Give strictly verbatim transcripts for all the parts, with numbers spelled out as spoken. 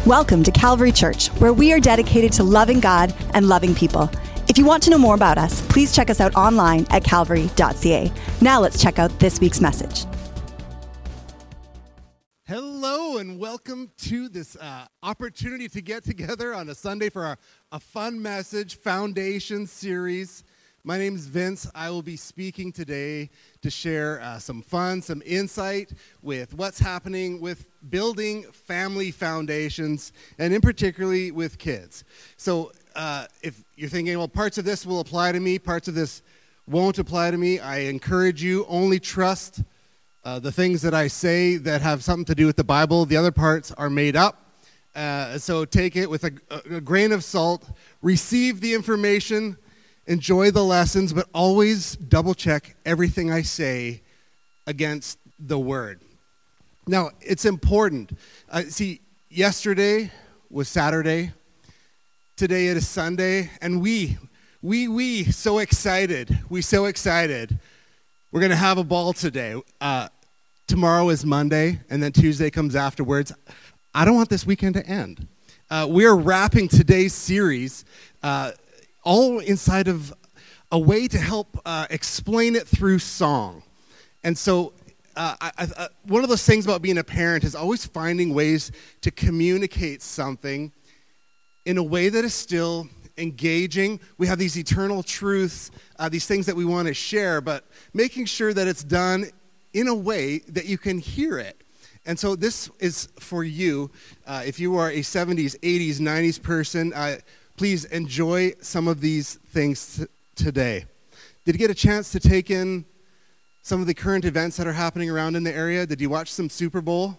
Welcome to Calvary Church, where we are dedicated to loving God and loving people. If you want to know more about us, please check us out online at calvary dot c a. Now let's check out this week's message. Hello and welcome to this uh, opportunity to get together on a Sunday for our, a fun message, Foundation series. My name is Vince. I will be speaking today to share uh, some fun, some insight with what's happening with building family foundations, and in particularly with kids. So uh, if you're thinking, well, parts of this will apply to me, parts of this won't apply to me, I encourage you, only trust uh, the things that I say that have something to do with the Bible. The other parts are made up. Uh, so take it with a, a grain of salt, receive the information, enjoy the lessons, but always double check everything I say against the Word. Now, it's important. Uh, see, yesterday was Saturday. Today it is Sunday, and we, we, we, so excited. We so excited. We're going to have a ball today. Uh, tomorrow is Monday, and then Tuesday comes afterwards. I don't want this weekend to end. Uh, we are wrapping today's series uh, all inside of a way to help uh, explain it through song. And so uh, I, I, one of those things about being a parent is always finding ways to communicate something in a way that is still engaging. We have these eternal truths, uh, these things that we want to share, but making sure that it's done in a way that you can hear it. And so this is for you. Uh, if you are a seventies, eighties, nineties person, uh, please enjoy some of these things t- today. Did you get a chance to take in some of the current events that are happening around in the area? Did you watch some Super Bowl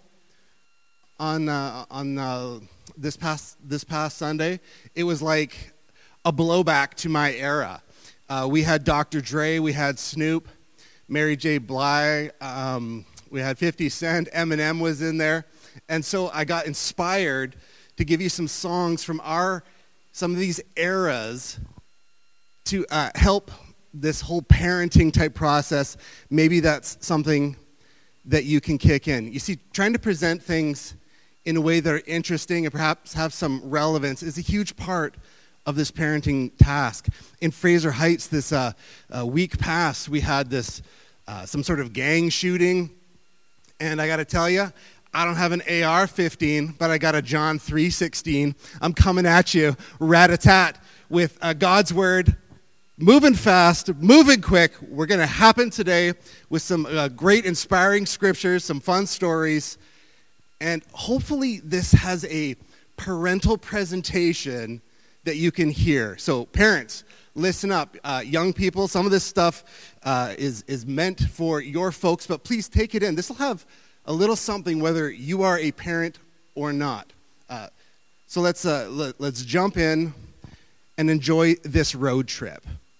on uh, on uh, this past this past Sunday? It was like a blowback to my era. Uh, we had Doctor Dre, we had Snoop, Mary J. Blige, um, we had fifty Cent, Eminem was in there, and so I got inspired to give you some songs from our some of these eras to uh, help this whole parenting type process. Maybe that's something that you can kick in. You see, trying to present things in a way that are interesting and perhaps have some relevance is a huge part of this parenting task. In Fraser Heights, this uh, uh, week past, we had this uh, some sort of gang shooting, and I got to tell you, I don't have an A R fifteen, but I got a John three sixteen. I'm coming at you, rat-a-tat, with uh, God's Word, moving fast, moving quick. We're going to happen today with some uh, great inspiring scriptures, some fun stories, and hopefully this has a parental presentation that you can hear. So parents, listen up. Uh, young people, some of this stuff uh, is, is meant for your folks, but please take it in. This will have a little something whether you are a parent or not. Uh, so let's uh, let, let's jump in and enjoy this road trip.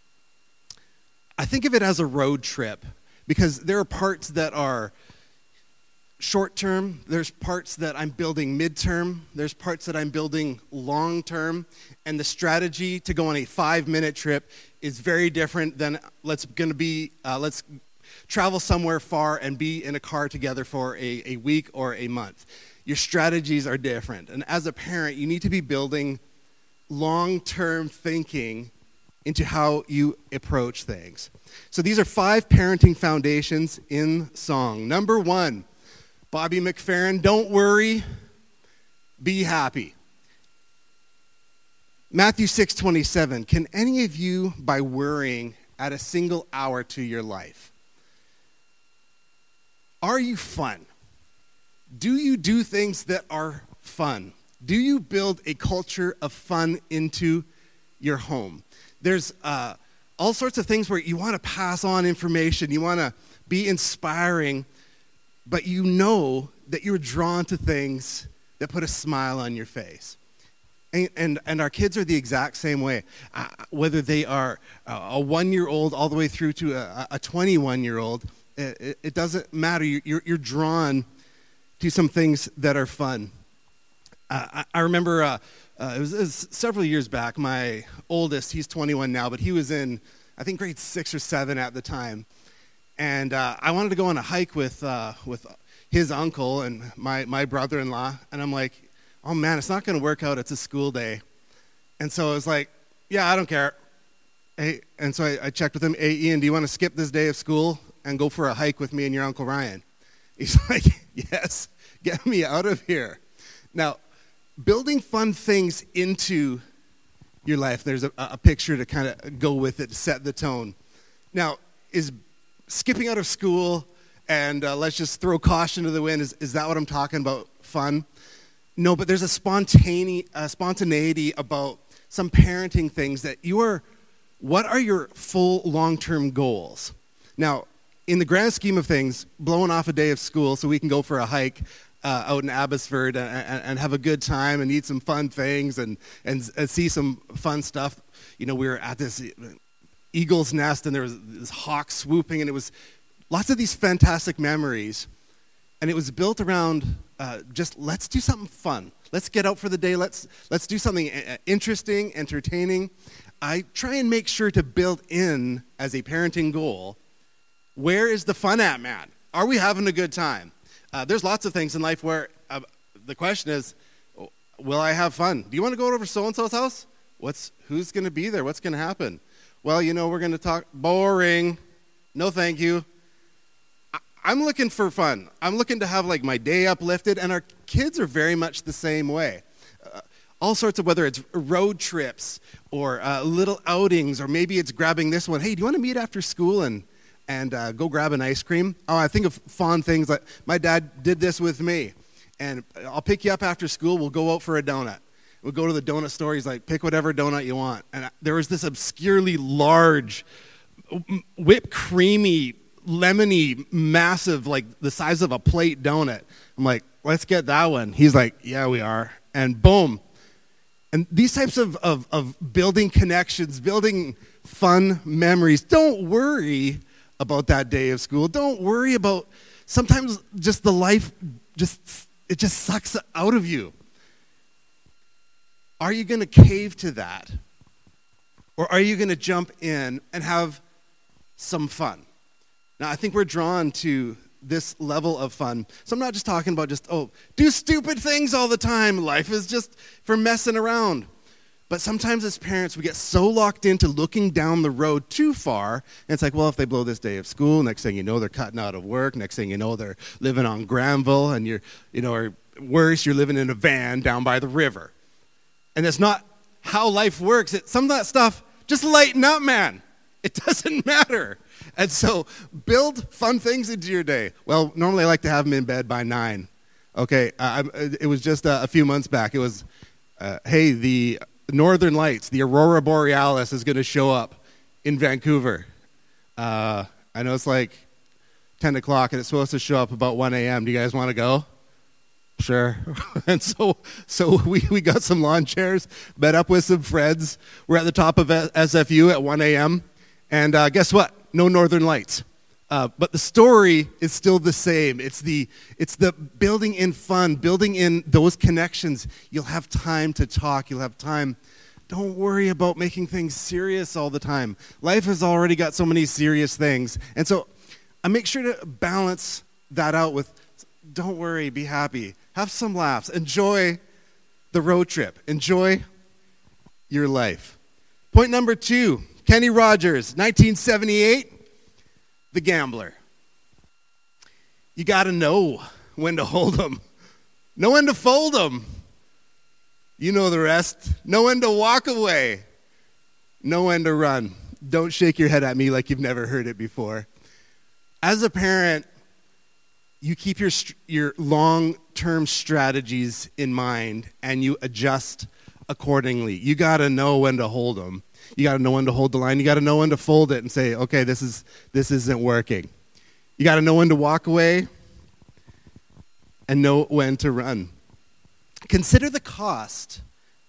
I think of it as a road trip because there are parts that are short-term, there's parts that I'm building mid-term, there's parts that I'm building long-term, and the strategy to go on a five-minute trip is very different than let's going to be, uh, let's travel somewhere far and be in a car together for a, a week or a month. Your strategies are different. And as a parent, you need to be building long-term thinking into how you approach things. So these are five parenting foundations in song. Number one, Bobby McFerrin, don't worry, be happy. Matthew six twenty-seven, can any of you, by worrying, add a single hour to your life? Are you fun? Do you do things that are fun? Do you build a culture of fun into your home? There's uh, all sorts of things where you want to pass on information, you want to be inspiring, but you know that you're drawn to things that put a smile on your face. And, and, and our kids are the exact same way. Uh, whether they are a one-year-old all the way through to a, a twenty-one-year-old, it, it doesn't matter. You're, you're drawn to some things that are fun. Uh, I, I remember uh, uh, it, was, it was several years back. My oldest, he's twenty-one now, but he was in, I think, grade six or seven at the time. And uh, I wanted to go on a hike with uh, with his uncle and my, my brother-in-law. And I'm like, oh man, it's not going to work out. It's a school day. And so I was like, yeah, I don't care. Hey, and so I, I checked with him, hey, Ian, do you want to skip this day of school and go for a hike with me and your Uncle Ryan? He's like, yes, get me out of here. Now, building fun things into your life, there's a, a picture to kind of go with it, to set the tone. Now, is skipping out of school and uh, let's just throw caution to the wind, is, is that what I'm talking about, fun? No, but there's a spontaneity, a spontaneity about some parenting things that you are, what are your full long-term goals? Now, in the grand scheme of things, blowing off a day of school so we can go for a hike uh, out in Abbotsford and, and, and have a good time and eat some fun things and, and, and see some fun stuff. You know, we were at this eagle's nest and there was this hawk swooping and it was lots of these fantastic memories. And it was built around uh, just let's do something fun. Let's get out for the day. Let's let's do something interesting, entertaining. I try and make sure to build in as a parenting goal, where is the fun at, man? Are we having a good time? Uh, there's lots of things in life where uh, the question is, will I have fun? Do you want to go over to so-and-so's house? What's who's going to be there? What's going to happen? Well, you know, we're going to talk. Boring. No, thank you. I, I'm looking for fun. I'm looking to have like my day uplifted, and our kids are very much the same way. Uh, all sorts of, whether it's road trips or uh, little outings, or maybe it's grabbing this one. Hey, do you want to meet after school and and uh, go grab an ice cream? Oh, I think of fun things like my dad did this with me, and I'll pick you up after school. We'll go out for a donut. We'll go to the donut store. He's like, pick whatever donut you want. And there was this obscurely large, whipped creamy, lemony, massive, like the size of a plate donut. I'm like, let's get that one. He's like, yeah, we are. And boom. And these types of, of, of building connections, building fun memories. Don't worry about that day of school. Don't worry about sometimes just the life, just it just sucks out of you. Are you going to cave to that? Or are you going to jump in and have some fun? Now, I think we're drawn to this level of fun. So I'm not just talking about just, oh, do stupid things all the time. Life is just for messing around. But sometimes as parents, we get so locked into looking down the road too far. And it's like, well, if they blow this day of school, next thing you know, they're cutting out of work. Next thing you know, they're living on Granville. And you're, you know, or worse, you're living in a van down by the river. And that's not how life works. It, some of that stuff, just lighten up, man. It doesn't matter. And so build fun things into your day. Well, normally I like to have them in bed by nine. Okay, uh, it was just uh, a few months back. It was, uh, hey, the Northern Lights, the Aurora Borealis is going to show up in Vancouver. Uh, I know it's like ten o'clock and it's supposed to show up about one a.m. Do you guys want to go? Sure. And so so we, we got some lawn chairs, met up with some friends. We're at the top of S F U at one a.m. And uh, guess what? No Northern Lights. Uh, but the story is still the same. It's the it's the building in fun, building in those connections. You'll have time to talk. You'll have time. Don't worry about making things serious all the time. Life has already got so many serious things. And so I make sure to balance that out with, don't worry, be happy. Have some laughs. Enjoy the road trip. Enjoy your life. Point number two, Kenny Rogers, nineteen seventy-eight, The Gambler. You got to know when to hold them. Know when to fold them. You know the rest. Know when to walk away. Know when to run. Don't shake your head at me like you've never heard it before. As a parent, you keep your your long-term strategies in mind and you adjust accordingly. You got to know when to hold them. You got to know when to hold the line. You got to know when to fold it and say, okay, this is this isn't working. You got to know when to walk away and know when to run. Consider the cost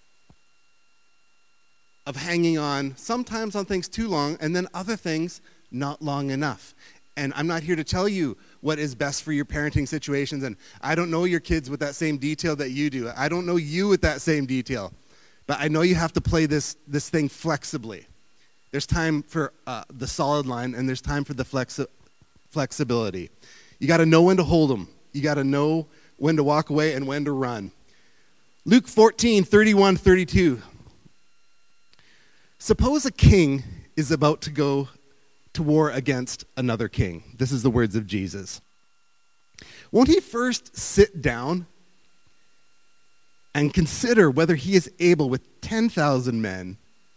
of hanging on, sometimes on things too long, and then other things not long enough. And I'm not here to tell you what is best for your parenting situations, and I don't know your kids with that same detail that you do. I don't know you with that same detail. But I know you have to play this, this thing flexibly. There's time for uh, the solid line, and there's time for the flexi- flexibility. You got to know when to hold them. You got to know when to walk away and when to run. Luke fourteen, thirty-one, thirty-two. Suppose a king is about to go to war against another king. This is the words of Jesus. Won't he first sit down and consider whether he is able with ten thousand men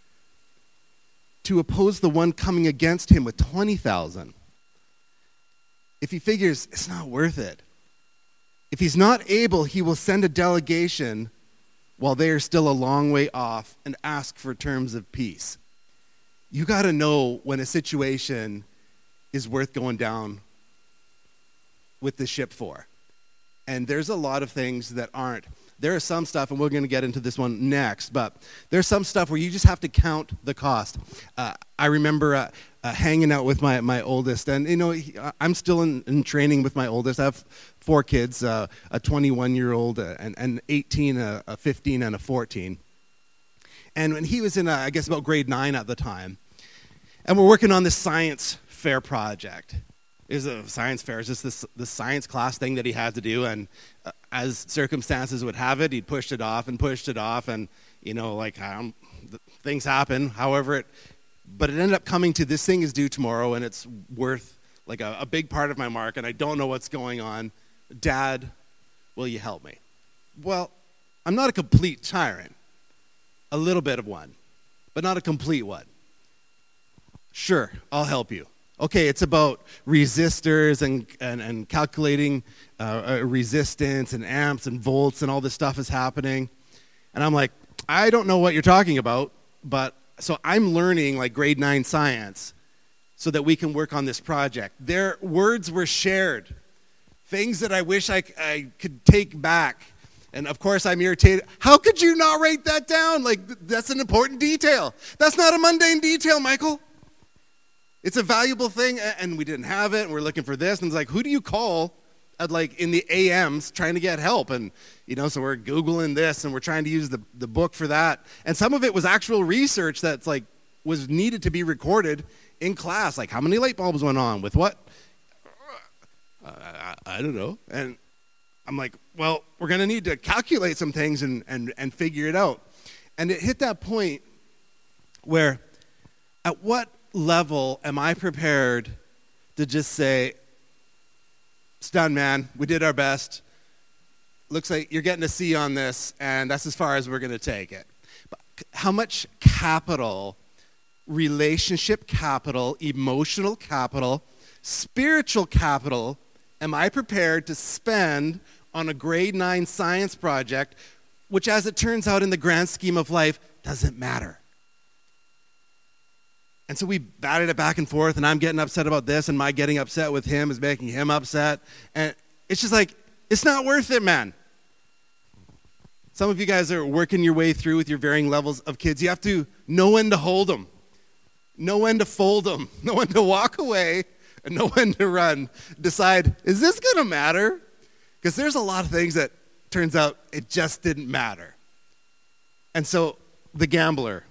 to oppose the one coming against him with twenty thousand? If he figures it's not worth it, if he's not able, he will send a delegation while they are still a long way off and ask for terms of peace. You got to know when a situation is worth going down with the ship for. And there's a lot of things that aren't. There is some stuff, and we're going to get into this one next, but there's some stuff where you just have to count the cost. Uh, I remember uh, uh, hanging out with my, my oldest, and you know, he, I'm still in, in training with my oldest. I have four kids, uh, a twenty-one-year-old, uh, and an eighteen, a, a fifteen, and a fourteen. And when he was in, uh, I guess, about grade nine at the time, and we're working on this science fair project. Is a science fair. It's just this, this science class thing that he had to do, and uh, as circumstances would have it, he'd pushed it off and pushed it off, and you know, like um, things happen. However, it, but it ended up coming to this thing is due tomorrow, and it's worth like a, a big part of my mark, and I don't know what's going on. Dad, will you help me? Well, I'm not a complete tyrant. A little bit of one, but not a complete one. Sure, I'll help you. Okay, it's about resistors and, and, and calculating uh, resistance and amps and volts and all this stuff is happening. And I'm like, I don't know what you're talking about, but so I'm learning like grade nine science so that we can work on this project. Their words were shared, things that I wish I, I could take back. And of course I'm irritated. How could you not write that down? Like, that's an important detail. That's not a mundane detail, Michael. It's a valuable thing, and we didn't have it, and we're looking for this, and it's like, who do you call at like in the A Ms trying to get help? And, you know, so we're Googling this, and we're trying to use the, the book for that. And some of it was actual research that's like, was needed to be recorded in class, like how many light bulbs went on with what? Uh, I, I don't know. And I'm like, well, we're going to need to calculate some things and, and, and figure it out. And it hit that point where at what level am I prepared to just say, it's done, man. We did our best. Looks like you're getting a C on this, and that's as far as we're going to take it. But how much capital, relationship capital, emotional capital, spiritual capital am I prepared to spend on a grade nine science project, which, as it turns out in the grand scheme of life, doesn't matter? And so we batted it back and forth, and I'm getting upset about this, and my getting upset with him is making him upset. And it's just like, it's not worth it, man. Some of you guys are working your way through with your varying levels of kids. You have to know when to hold them, know when to fold them, know when to walk away, and know when to run. Decide, is this going to matter? Because there's a lot of things that turns out it just didn't matter. And so the gambler.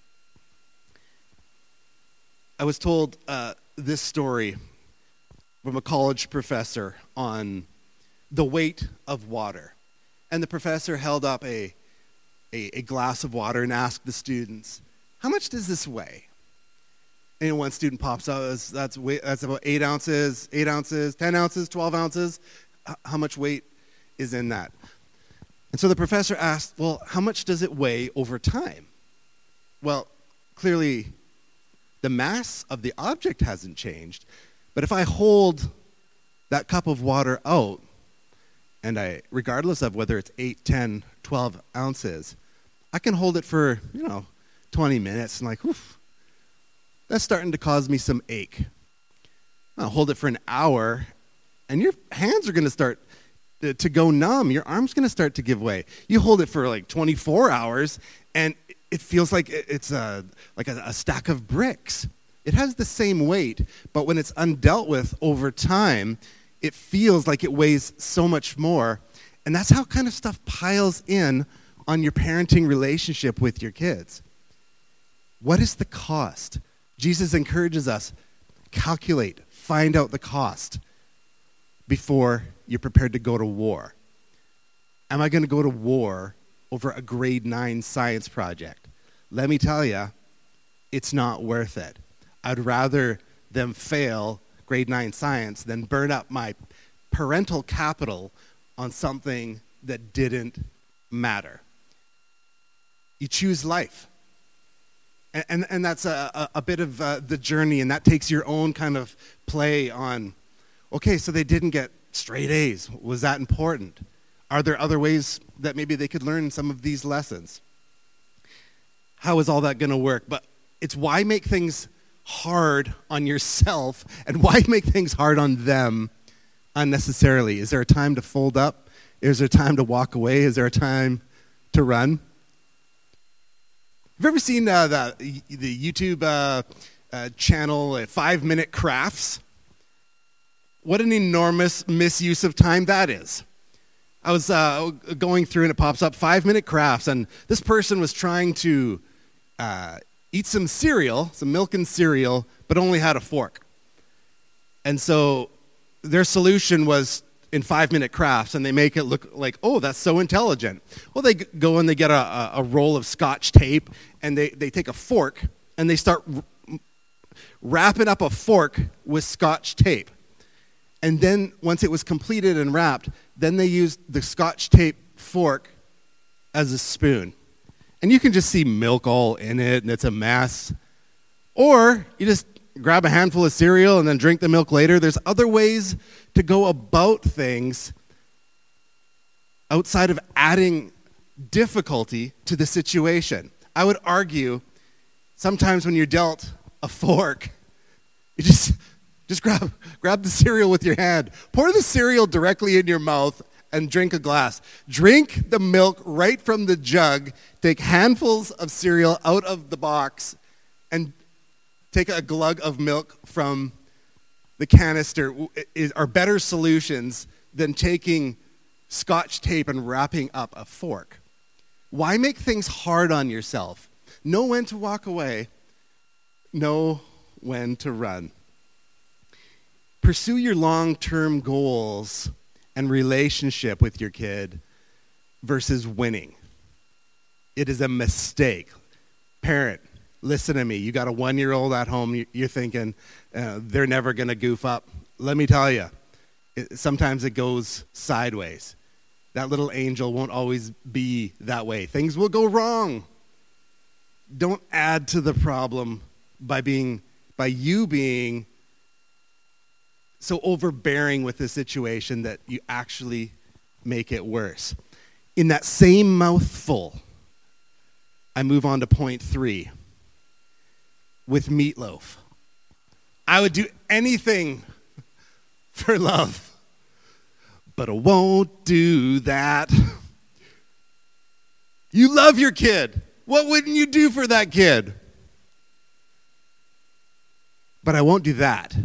I was told uh, this story from a college professor on the weight of water. And the professor held up a, a, a glass of water and asked the students, how much does this weigh? And one student pops out, that's, that's, weight, that's about eight ounces, eight ounces, ten ounces, twelve ounces. H- how much weight is in that? And so the professor asked, well, how much does it weigh over time? Well, clearly, the mass of the object hasn't changed, but if I hold that cup of water out, and I, regardless of whether it's eight, ten, twelve ounces, I can hold it for, you know, twenty minutes, and like, oof, that's starting to cause me some ache. I'll hold it for an hour, and your hands are going to start to, to go numb. Your arm's going to start to give way. You hold it for like twenty-four hours, and it feels like it's a, like a, a stack of bricks. It has the same weight, but when it's undealt with over time, it feels like it weighs so much more. And that's how kind of stuff piles in on your parenting relationship with your kids. What is the cost? Jesus encourages us, calculate, find out the cost before you're prepared to go to war. Am I going to go to war over a grade nine science project. Let me tell you, it's not worth it. I'd rather them fail grade nine science than burn up my parental capital on something that didn't matter. You choose life. And, and, and that's a, a, a bit of uh, the journey, and that takes your own kind of play on, okay, so they didn't get straight A's. Was that important? Are there other ways that maybe they could learn some of these lessons? How is all that going to work? But it's why make things hard on yourself, and why make things hard on them unnecessarily? Is there a time to fold up? Is there a time to walk away? Is there a time to run? Have you ever seen uh, the, the YouTube uh, uh, channel, uh, Five Minute Crafts? What an enormous misuse of time that is. I was uh, going through and it pops up, Five Minute Crafts, and this person was trying to uh, eat some cereal, some milk and cereal, but only had a fork. And so their solution was in Five Minute Crafts, and they make it look like, oh, that's so intelligent. Well, they go and they get a, a roll of Scotch tape, and they, they take a fork, and they start r- wrapping up a fork with Scotch tape. And then once it was completed and wrapped, then they used the Scotch tape fork as a spoon. And you can just see milk all in it, and it's a mess. Or you just grab a handful of cereal and then drink the milk later. There's other ways to go about things outside of adding difficulty to the situation. I would argue sometimes when you're dealt a fork, you just just grab grab the cereal with your hand. Pour the cereal directly in your mouth and drink a glass. Drink the milk right from the jug. Take handfuls of cereal out of the box and take a glug of milk from the canister is, are better solutions than taking Scotch tape and wrapping up a fork. Why make things hard on yourself? Know when to walk away. Know when to run. Pursue your long-term goals and relationship with your kid versus winning. It is a mistake. Parent, listen to me. You got a one-year-old at home. You're thinking, uh, they're never going to goof up. Let me tell you, it, sometimes it goes sideways. That little angel won't always be that way. Things will go wrong. Don't add to the problem by being, by you being so overbearing with the situation that you actually make it worse. In that same mouthful, I move on to point three. With Meatloaf. I would do anything for love, but I won't do that. You love your kid. What wouldn't you do for that kid? But I won't do that.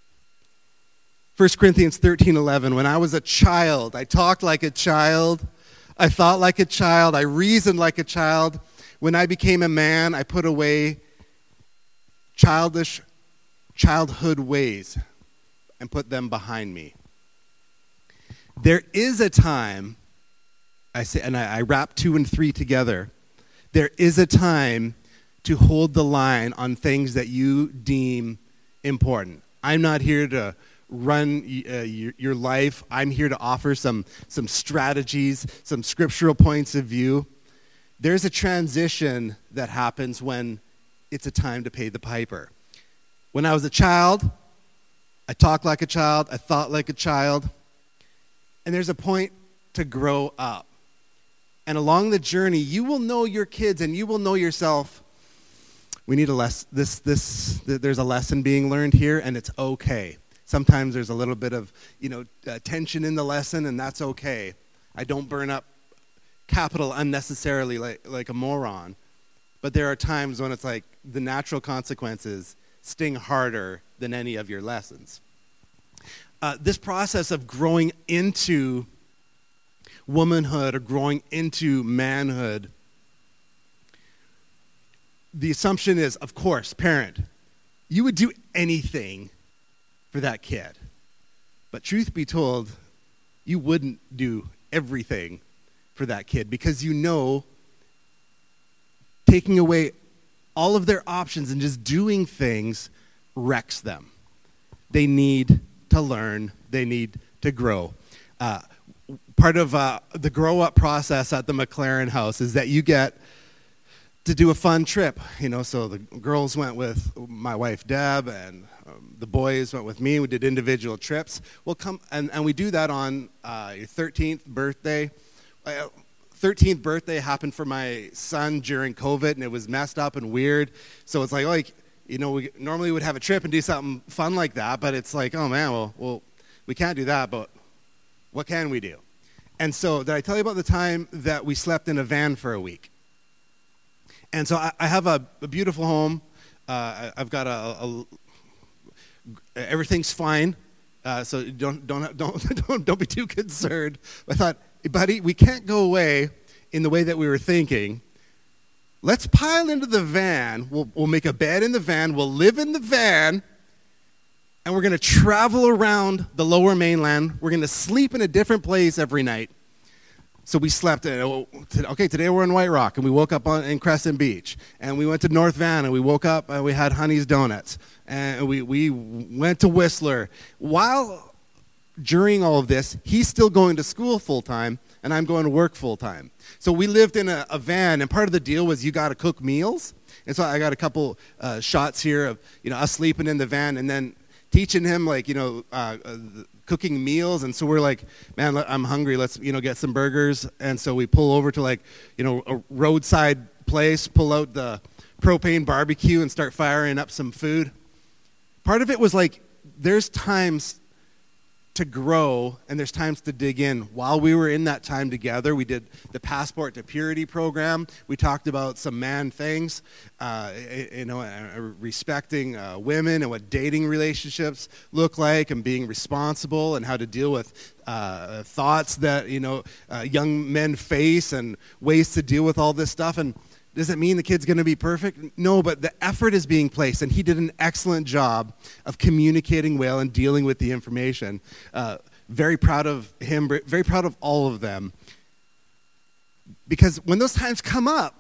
First Corinthians thirteen eleven, when I was a child, I talked like a child, I thought like a child, I reasoned like a child. When I became a man, I put away childish childhood ways and put them behind me. There is a time, I say, and I, I wrap two and three together. There is a time to hold the line on things that you deem important. I'm not here to run uh, your, your life. I'm here to offer some, some strategies, some scriptural points of view. There's a transition that happens when it's a time to pay the piper. When I was a child, I talked like a child, I thought like a child, and there's a point to grow up. And along the journey, you will know your kids and you will know yourself. We need a less this this there's a lesson being learned here, and it's okay. Sometimes there's a little bit of, you know, uh, tension in the lesson, and that's okay. I don't burn up capital unnecessarily like like a moron. But there are times when it's like the natural consequences sting harder than any of your lessons. Uh, this process of growing into womanhood or growing into manhood, the assumption is, of course, parent, you would do anything for that kid. But truth be told, you wouldn't do everything for that kid, because you know taking away all of their options and just doing things wrecks them. They need to learn. They need to grow. Uh, part of uh, the grow-up process at the McLaren house is that you get to do a fun trip. You know, so the girls went with my wife, Deb, and um, the boys went with me. We did individual trips. We'll come, and, and we do that on uh, your thirteenth birthday. Uh, thirteenth birthday happened for my son during COVID, and it was messed up and weird. So it's like, like you know, we normally would have a trip and do something fun like that, but it's like, oh man, well, well, we can't do that, but what can we do? And so did I tell you about the time that we slept in a van for a week? And so I, I have a, a beautiful home. Uh, I, I've got a, a, a everything's fine. Uh, so don't don't don't don't don't be too concerned. I thought, hey, buddy, we can't go away in the way that we were thinking. Let's pile into the van. We'll we'll make a bed in the van. We'll live in the van, and we're going to travel around the Lower Mainland. We're going to sleep in a different place every night. So we slept in, okay, today we're in White Rock, and we woke up on, in Crescent Beach. And we went to North Van, and we woke up, and we had Honey's Donuts. And we, we went to Whistler. While, during all of this, he's still going to school full-time, and I'm going to work full-time. So we lived in a, a van, and part of the deal was you got to cook meals. And so I got a couple uh, shots here of, you know, us sleeping in the van, and then teaching him, like, you know, uh, uh, cooking meals. And so we're like, man, I'm hungry. Let's, you know, get some burgers. And so we pull over to, like, you know, a roadside place, pull out the propane barbecue and start firing up some food. Part of it was like, there's times to grow and there's times to dig in. While we were in that time together, we did the Passport to Purity program. We talked about some man things, uh, you know, respecting uh, women and what dating relationships look like, and being responsible, and how to deal with uh, thoughts that, you know, uh, young men face, and ways to deal with all this stuff. And does it mean the kid's going to be perfect? No, but the effort is being placed, and he did an excellent job of communicating well and dealing with the information. Uh, very proud of him, very proud of all of them. Because when those times come up,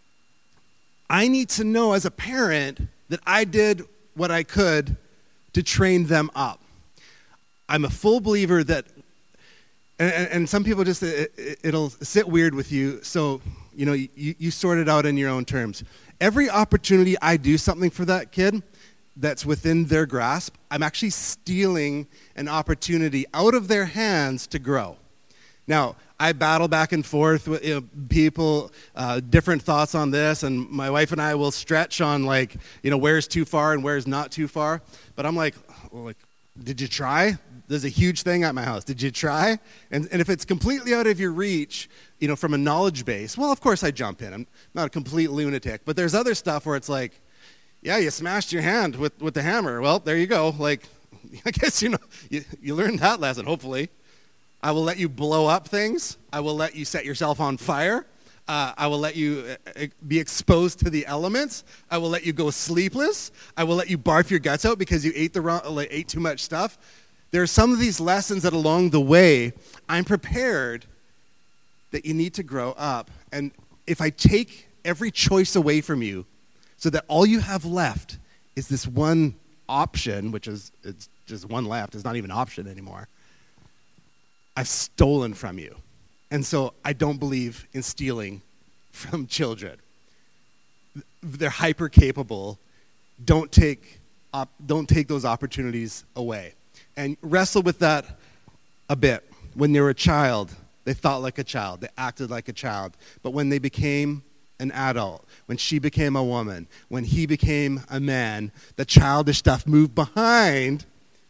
I need to know as a parent that I did what I could to train them up. I'm a full believer that, and, and some people just, it, it'll sit weird with you, so you know, you, you sort it out in your own terms. Every opportunity I do something for that kid that's within their grasp, I'm actually stealing an opportunity out of their hands to grow. Now, I battle back and forth with, you know, people, uh, different thoughts on this, and my wife and I will stretch on, like, you know, where's too far and where's not too far. But I'm like, well, like, did you try? There's a huge thing at my house. Did you try? And, and if it's completely out of your reach, you know, from a knowledge base, well, of course I jump in. I'm not a complete lunatic. But there's other stuff where it's like, yeah, you smashed your hand with, with the hammer. Well, there you go. Like, I guess, you know, you, you learned that lesson, hopefully. I will let you blow up things. I will let you set yourself on fire. Uh, I will let you uh, be exposed to the elements. I will let you go sleepless. I will let you barf your guts out because you ate the wrong, like, ate too much stuff. There are some of these lessons that along the way, I'm prepared that you need to grow up. And if I take every choice away from you so that all you have left is this one option, which is it's just one left, it's not even an option anymore, I've stolen from you. And so I don't believe in stealing from children. They're hyper capable. Don't take op- don't take those opportunities away. And wrestle with that a bit. When they were a child, they thought like a child. They acted like a child. But when they became an adult, when she became a woman, when he became a man, the childish stuff moved behind,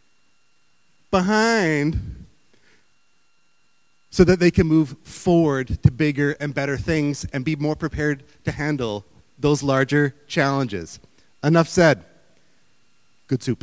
behind, so that they can move forward to bigger and better things and be more prepared to handle those larger challenges. Enough said. Good soup.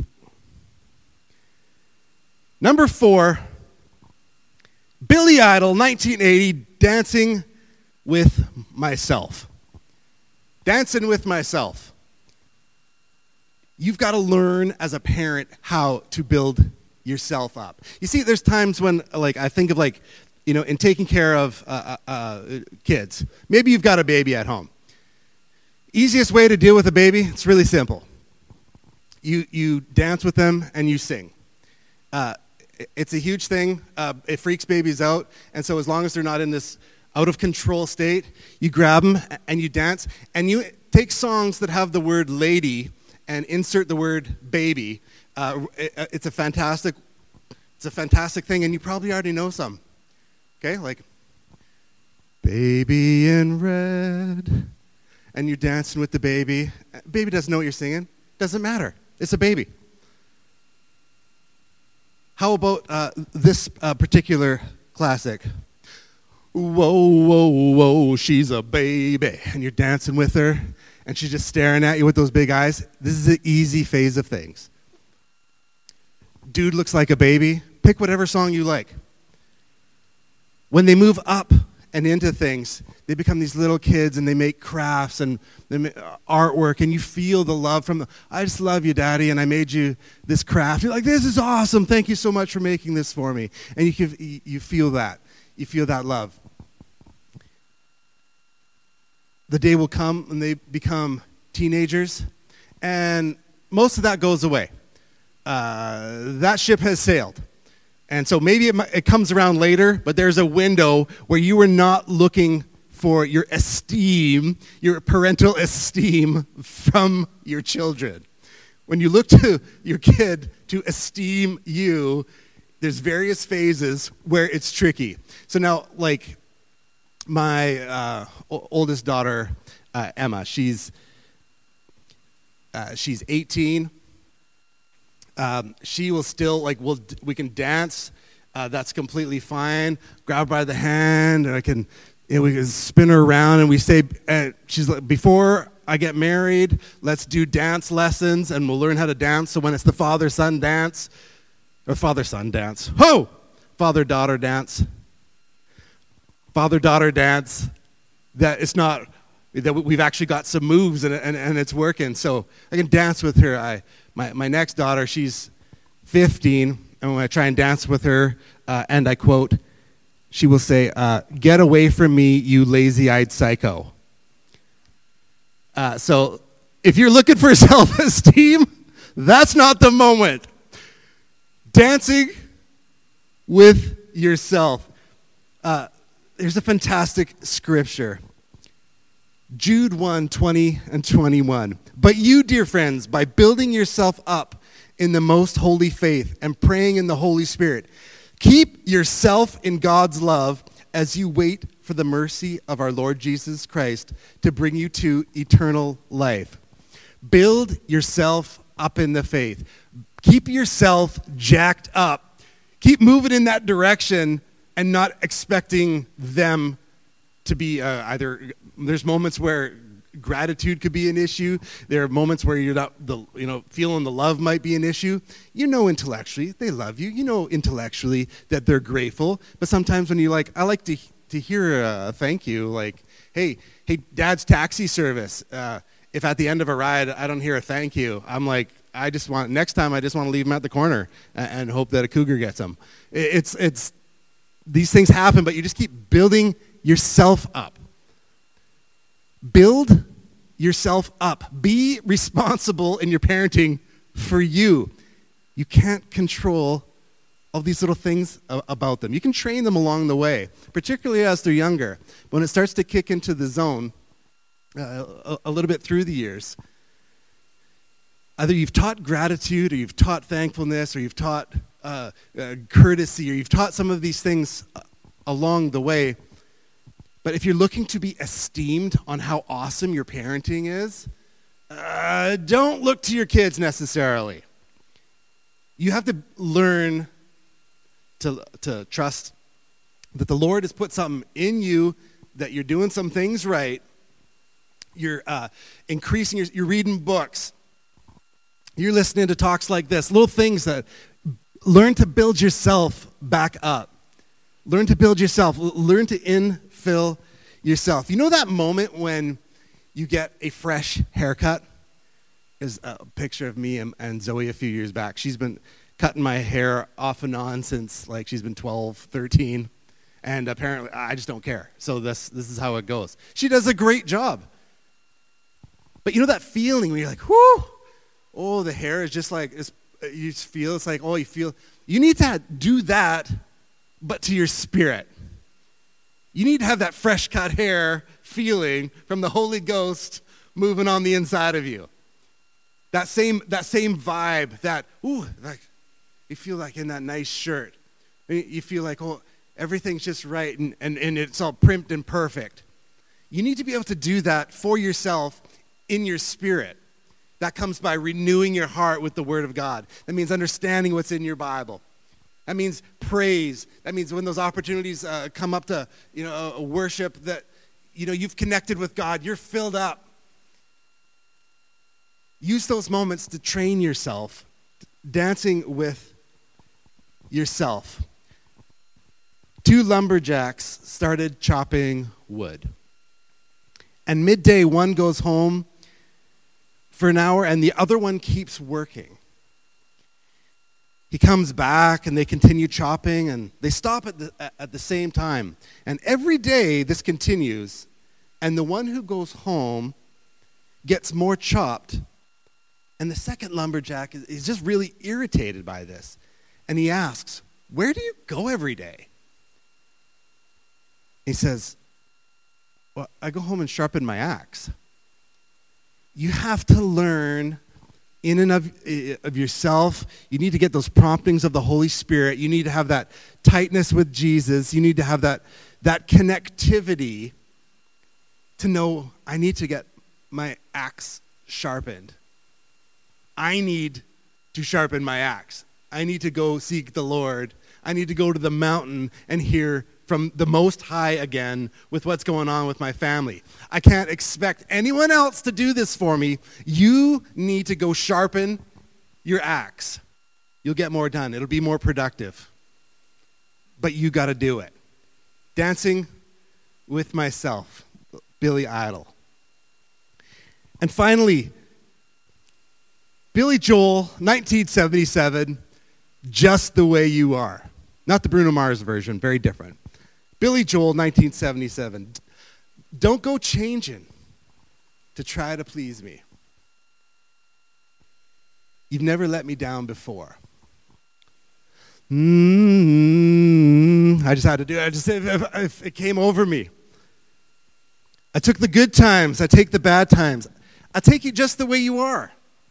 Number four, Billy Idol, nineteen eighty, Dancing with Myself. Dancing with Myself. You've got to learn as a parent how to build yourself up. You see, there's times when, like, I think of, like, you know, in taking care of uh, uh, kids. Maybe you've got a baby at home. Easiest way to deal with a baby, it's really simple. You you dance with them and you sing. Uh, it's a huge thing. Uh, it freaks babies out. And so as long as they're not in this out of control state, you grab them and you dance. And you take songs that have the word lady and insert the word baby. Uh, it, it's a fantastic, it's a fantastic thing. And you probably already know some. Okay, like, baby in red. And you're dancing with the baby. Baby doesn't know what you're singing. Doesn't matter. It's a baby. How about uh, this uh, particular classic? Whoa, whoa, whoa, she's a baby. And you're dancing with her, and she's just staring at you with those big eyes. This is the easy phase of things. Dude looks like a baby. Pick whatever song you like. When they move up and into things, they become these little kids, and they make crafts and they make artwork, and you feel the love from them. I just love you, Daddy, and I made you this craft. You're like, this is awesome. Thank you so much for making this for me. And you can, you feel that. You feel that love. The day will come when they become teenagers, and most of that goes away. Uh, that ship has sailed. And so maybe it, it comes around later, but there's a window where you were not looking for your esteem, your parental esteem from your children. When you look to your kid to esteem you, there's various phases where it's tricky. So now, like my uh, o- oldest daughter, uh, Emma, she's uh, she's eighteen. Um, she will still, like, we'll, we can dance. Uh, that's completely fine. Grab her by the hand, and I can, you know, we can spin her around, and we say, uh, she's like, before I get married, let's do dance lessons, and we'll learn how to dance. So when it's the father-son dance, or father-son dance, ho! Father-daughter dance. Father-daughter dance. That it's not, that we've actually got some moves, and, and, and it's working. So I can dance with her. I... My my next daughter, she's fifteen, and when I try and dance with her, uh, and I quote, she will say, uh, "Get away from me, you lazy-eyed psycho." Uh, so if you're looking for self-esteem, that's not the moment. Dancing with yourself. Uh, there's a fantastic scripture. Jude one, twenty and twenty-one. But you, dear friends, by building yourself up in the most holy faith and praying in the Holy Spirit, keep yourself in God's love as you wait for the mercy of our Lord Jesus Christ to bring you to eternal life. Build yourself up in the faith. Keep yourself jacked up. Keep moving in that direction and not expecting them to be uh, either, there's moments where gratitude could be an issue. There are moments where you're not, the you know, feeling the love might be an issue. You know intellectually they love you. You know intellectually that they're grateful. But sometimes when you like, I like to to hear a thank you, like, hey, hey, Dad's taxi service. Uh, if at the end of a ride I don't hear a thank you, I'm like, I just want, next time I just want to leave him at the corner and, and hope that a cougar gets him. It's it's these things happen, but you just keep building yourself up. Build yourself up. Be responsible in your parenting for you. You can't control all these little things about them. You can train them along the way, particularly as they're younger. When it starts to kick into the zone uh, a, a little bit through the years, either you've taught gratitude, or you've taught thankfulness, or you've taught uh, uh, courtesy, or you've taught some of these things along the way. But if you're looking to be esteemed on how awesome your parenting is, uh, don't look to your kids necessarily. You have to learn to, to trust that the Lord has put something in you, that you're doing some things right. You're uh, increasing, your, you're reading books. You're listening to talks like this, little things that learn to build yourself back up. Learn to build yourself. Learn to infill yourself. You know that moment when you get a fresh haircut? There's a picture of me and, and Zoe a few years back. She's been cutting my hair off and on since, like, she's been twelve, thirteen. And apparently, I just don't care. So this this is how it goes. She does a great job. But you know that feeling when you're like, whoo, oh, the hair is just like, it's, you just feel, it's like, oh, you feel, you need to do that, but to your spirit. You need to have that fresh cut hair feeling from the Holy Ghost moving on the inside of you. That same that same vibe, that, ooh, like, you feel like in that nice shirt. You feel like, oh, everything's just right, and, and, and it's all primped and perfect. You need to be able to do that for yourself in your spirit. That comes by renewing your heart with the Word of God. That means understanding what's in your Bible. That means praise. That means when those opportunities uh, come up to, you know, a worship that, you know, you've connected with God, you're filled up. Use those moments to train yourself, dancing with yourself. Two lumberjacks started chopping wood. And midday, one goes home for an hour and the other one keeps working. He comes back and they continue chopping and they stop at the, at the same time. And every day this continues, and the one who goes home gets more chopped. And the second lumberjack is, is just really irritated by this. And he asks, where do you go every day? He says, well, I go home and sharpen my axe. You have to learn in and of, of yourself. You need to get those promptings of the Holy Spirit. You need to have that tightness with Jesus. You need to have that, that connectivity to know, I need to get my axe sharpened. I need to sharpen my axe. I need to go seek the Lord. I need to go to the mountain and hear from the Most High again with what's going on with my family. I can't expect anyone else to do this for me. You need to go sharpen your axe. You'll get more done. It'll be more productive. But you got to do it. Dancing with Myself, Billy Idol. And finally, Billy Joel, nineteen seventy-seven, Just the Way You Are. Not the Bruno Mars version, very different. Billy Joel, nineteen seventy-seven. Don't go changing to try to please me. You've never let me down before. Mm-hmm. I just had to do it. I just, if, if it came over me. I took the good times. I take the bad times. I take you just the way you are.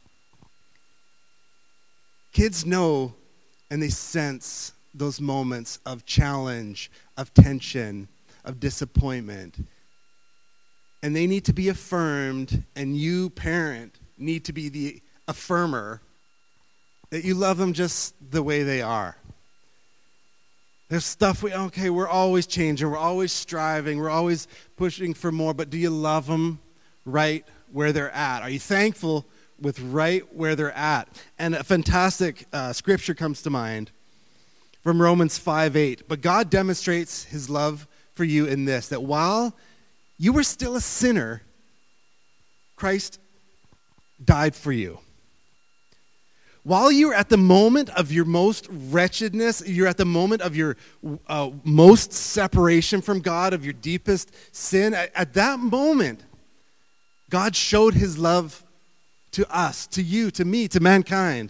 Kids know and they sense those moments of challenge, of tension, of disappointment. And they need to be affirmed, and you, parent, need to be the affirmer that you love them just the way they are. There's stuff we, okay, we're always changing, we're always striving, we're always pushing for more, but do you love them right where they're at? Are you thankful with right where they're at? And a fantastic uh, scripture comes to mind from Romans five eight. But God demonstrates his love for you in this, that while you were still a sinner, Christ died for you. While you're at the moment of your most wretchedness, you're at the moment of your uh, most separation from God, of your deepest sin, at, at that moment, God showed his love to us, to you, to me, to mankind,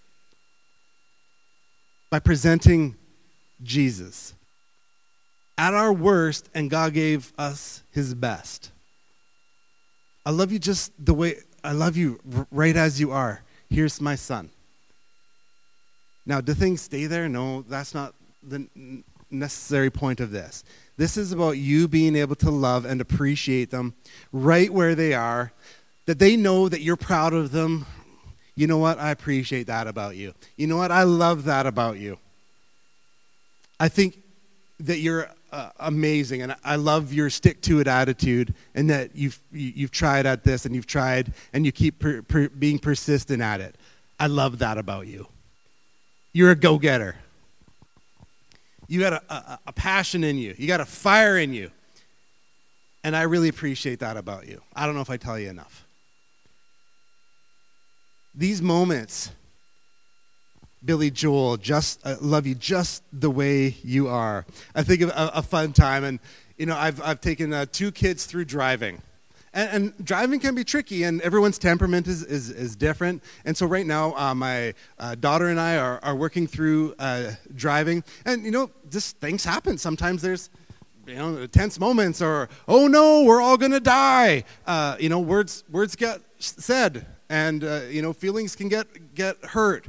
by presenting Jesus at our worst, and God gave us his best. I love you just the way, I love you right as you are. Here's my son. Now, do things stay there? No, that's not the necessary point of this. This is about you being able to love and appreciate them right where they are, that they know that you're proud of them. You know what? I appreciate that about you. You know what? I love that about you. I think that you're uh, amazing, and I love your stick-to-it attitude, and that you've you've tried at this, and you've tried, and you keep per, per, being persistent at it. I love that about you. You're a go-getter. You got a, a, a passion in you. You got a fire in you. And I really appreciate that about you. I don't know if I tell you enough. These moments Billy Joel, just uh, love you just the way you are. I think of a, a fun time, and you know, I've I've taken uh, two kids through driving, and, and driving can be tricky, and everyone's temperament is is, is different. And so right now, uh, my uh, daughter and I are are working through uh, driving, and you know, just things happen. Sometimes there's you know tense moments, or oh no, we're all gonna die. Uh, you know, words words get said, and uh, you know, feelings can get get hurt.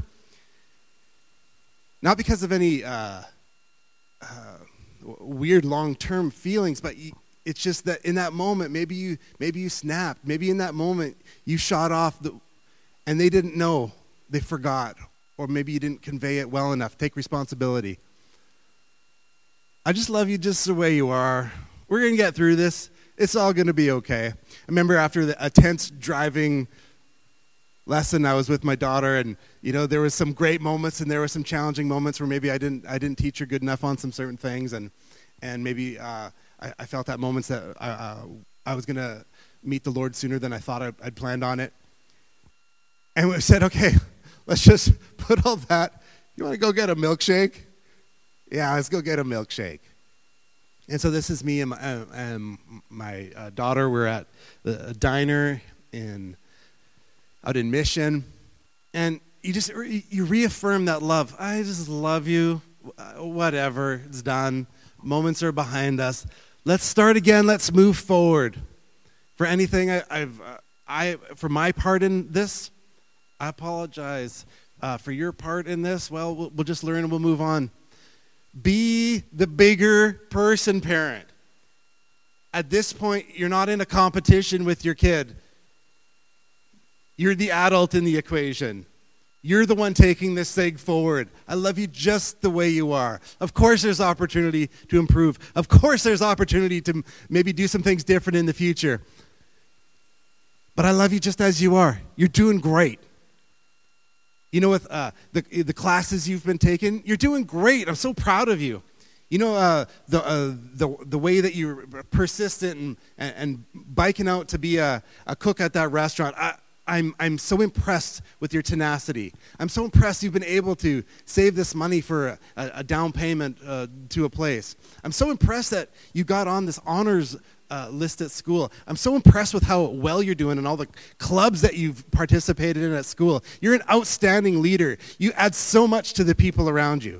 Not because of any uh, uh, weird long-term feelings, but you, it's just that in that moment, maybe you maybe you snapped. Maybe in that moment you shot off, the, and they didn't know, they forgot, or maybe you didn't convey it well enough. Take responsibility. I just love you just the way you are. We're gonna get through this. It's all gonna be okay. I remember after the, a tense driving lesson, I was with my daughter, and you know, there was some great moments and there were some challenging moments where maybe I didn't I didn't teach her good enough on some certain things, and and maybe uh, I, I felt at moments that I, uh, I was gonna meet the Lord sooner than I thought I, I'd planned on it. And we said, okay, let's just put all that. You want to go get a milkshake? Yeah, let's go get a milkshake. And so this is me and my, uh, and my uh, daughter. We're at the a diner in out in Mission, and you just you reaffirm that love. I just love you. Whatever, it's done. Moments are behind us. Let's start again. Let's move forward. For anything I, I've uh, I for my part in this, I apologize. Uh, for your part in this, well, well, we'll just learn and we'll move on. Be the bigger person, parent. At this point, you're not in a competition with your kid. You're the adult in the equation. You're the one taking this thing forward. I love you just the way you are. Of course there's opportunity to improve. Of course there's opportunity to m- maybe do some things different in the future. But I love you just as you are. You're doing great. You know, with uh, the the classes you've been taking, you're doing great. I'm so proud of you. You know, uh, the, uh, the the way that you're persistent and, and, and biking out to be a, a cook at that restaurant. I, I'm I'm so impressed with your tenacity. I'm so impressed you've been able to save this money for a, a down payment uh, to a place. I'm so impressed that you got on this honors uh, list at school. I'm so impressed with how well you're doing and all the clubs that you've participated in at school. You're an outstanding leader. You add so much to the people around you.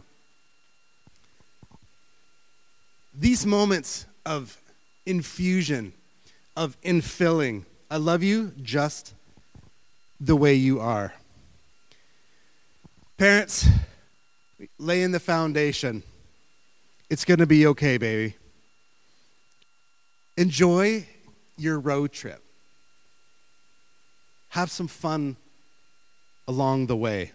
These moments of infusion, of infilling, I love you just the way you are. Parents, laying the foundation. It's going to be okay, baby. Enjoy your road trip. Have some fun along the way.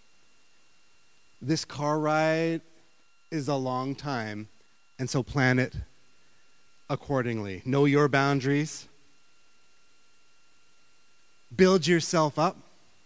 This car ride is a long time, and so plan it accordingly. Know your boundaries. Build yourself up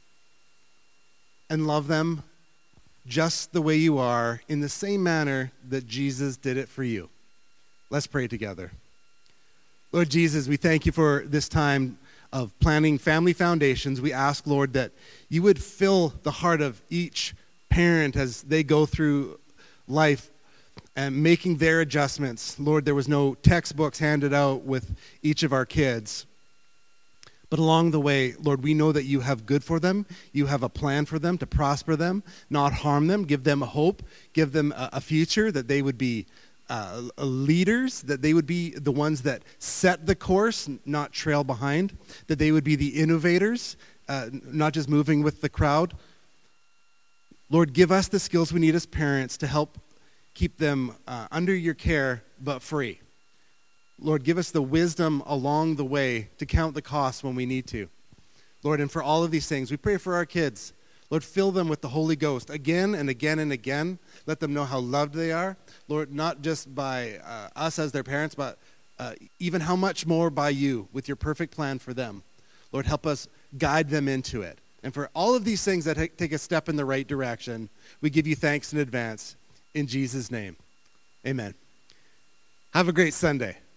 and love them just the way you are, in the same manner that Jesus did it for you. Let's pray together. Lord Jesus, we thank you for this time of planning family foundations. We ask, Lord, that you would fill the heart of each parent as they go through life and making their adjustments. Lord, there was no textbooks handed out with each of our kids. But along the way, Lord, we know that you have good for them. You have a plan for them to prosper them, not harm them, give them hope, give them a, a future, that they would be uh, leaders, that they would be the ones that set the course, not trail behind, that they would be the innovators, uh, not just moving with the crowd. Lord, give us the skills we need as parents to help keep them uh, under your care, but free. Lord, give us the wisdom along the way to count the costs when we need to. Lord, and for all of these things, we pray for our kids. Lord, fill them with the Holy Ghost again and again and again. Let them know how loved they are. Lord, not just by uh, us as their parents, but uh, even how much more by you with your perfect plan for them. Lord, help us guide them into it. And for all of these things that ha- take a step in the right direction, we give you thanks in advance. In Jesus' name, amen. Have a great Sunday.